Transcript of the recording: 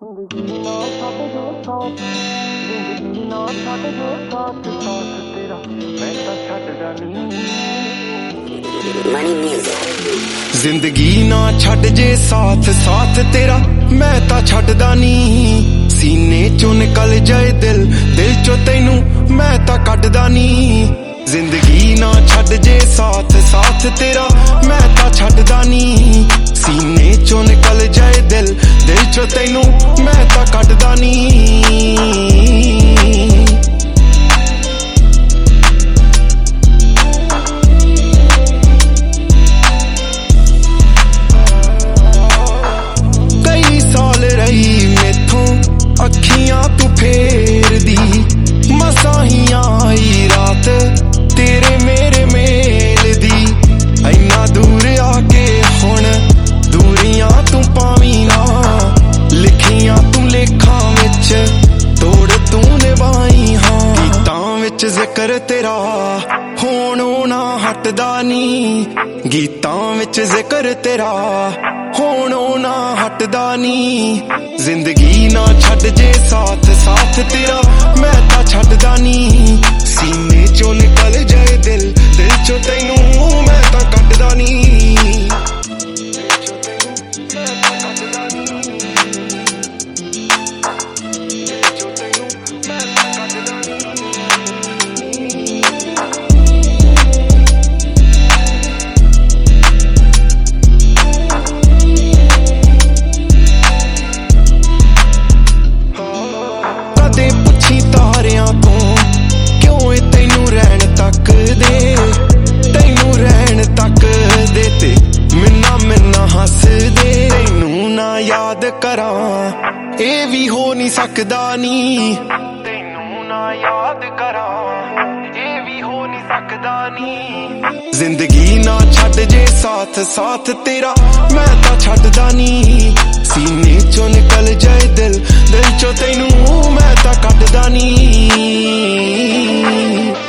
ਜ਼ਿੰਦਗੀ ਨਾ ਛੱਡ ਜੋ ਸਾਥ, ਜ਼ਿੰਦਗੀ ਨਾ ਛੱਡ ਜੋ ਸਾਥ, ਸਾਥ ਤੇਰਾ ਮੈਂ ਤਾਂ ਛੱਡਦਾ ਨਹੀਂ। Money music. ਜ਼ਿੰਦਗੀ ਨਾ ਛੱਡ ਜੇ ਸਾਥ, ਸਾਥ ਤੇਰਾ ਮੈਂ ਤਾਂ ਛੱਡਦਾ ਨਹੀਂ। ਸੀਨੇ ਚੋਂ ਨਿਕਲ ਜਾਏ ਦਿਲ, ਦਿਲ ਚੋਂ ਤੈਨੂੰ ਮੈਂ ਤਾਂ ਕੱਢਦਾ ਨਹੀਂ। ਜ਼ਿੰਦਗੀ ਨਾ ਛੱਡ ਜੇ ਸਾਥ, ਸਾਥ ਤੇਰਾ ਮੈਂ ਤਾਂ ਛੱਡਦਾ ਨਹੀਂ। ਸੀਨੇ ਚੋਂ ਨਿਕਲ ਜਾਏ ਦਿਲ, ਦਿਲ ਚੋਂ ਤੈਨੂੰ ਮੈਂ ਤਾਂ ਕੱਢਦਾ ਨਹੀਂ। ਕਈ ਸਾਲ ਰਹੀ ਮੈਥੋਂ ਅੱਖੀਆਂ ਤੂੰ ਫੇਰਦੀ, ਮਸਾਂ ਹੀ ਆਈ ਰਾਤ ਤੇਰੇ ਮੇਰੇ ਮੇਲ ਦੀ। ਇੰਨਾ ਦੂਰ ਆ ਕੇ ਹੁਣ ਦੂਰੀਆਂ ਤੂੰ ਪਾਵੀਂ ਨਾ, ਲਿਖੀਆਂ ਤੂੰ ਲੇਖਾਂ ਵਿੱਚ ਤੋੜ ਤੂੰ ਨਿਭਾਈ ਹਾਂ। ਗੀਤਾਂ ਵਿੱਚ ਜ਼ਿਕਰ ਤੇਰਾ ਹੁਣ ਨਾ ਹਟਦਾ ਨੀ, ਗੀਤਾਂ ਵਿੱਚ ਜ਼ਿਕਰ ਤੇਰਾ ਹੁਣ ਨਾ ਹਟਦਾ ਨੀ। ਜ਼ਿੰਦਗੀ ਨਾ ਛੱਡ ਜੇ ਸਾਥ, ਸਾਥ ਤੇਰਾ ਮੈਂ ਤਾਂ ਛੱਡਦਾ ਨੀ। ਸੀਨੇ ਚੋਂ ਨਿਕਲ ਜਾਏ ਦਿਲ, ਦਿਲ ਚੋਂ ਤੈਨੂੰ ਮੈਂ ਤਾਂ ਕੱਢਦਾ ਨੀ। ਕਦੇ ਪੁੱਛੀ ਤਾਰਿਆਂ ਤੋਂ ਕਿਉਂ ਏ ਤੈਨੂੰ ਰਹਿਣ ਤੱਕ ਦੇ, ਤੈਨੂੰ ਰਹਿਣ ਤੱਕ ਦੇ ਤੇ ਮਿੰਨਾ ਹੱਸਦੇ। ਤੈਨੂੰ ਨਾ ਯਾਦ ਕਰਾਂ ਇਹ ਵੀ ਹੋ ਨਹੀਂ ਸਕਦਾ ਨੀ, ਤੈਨੂੰ ਨਾ ਯਾਦ ਕਰਾਂ ਇਹ ਵੀ ਹੋ ਨਹੀਂ ਸਕਦਾ ਨੀ। ਜ਼ਿੰਦਗੀ ਨਾ ਛੱਡ ਜੇ ਸਾਥ, ਸਾਥ ਤੇਰਾ ਮੈਂ ਤਾਂ ਛੱਡਦਾ ਨੀ। ਸੀਨੇ ਚੋਂ ਨਿਕਲ ਜਾਏ ਦਿਲ, ਦਿਲ ਚੋਂ ਤੈਨੂੰ ਮੈਂ ਤਾਂ ਕੱਢਦਾ ਨੀ।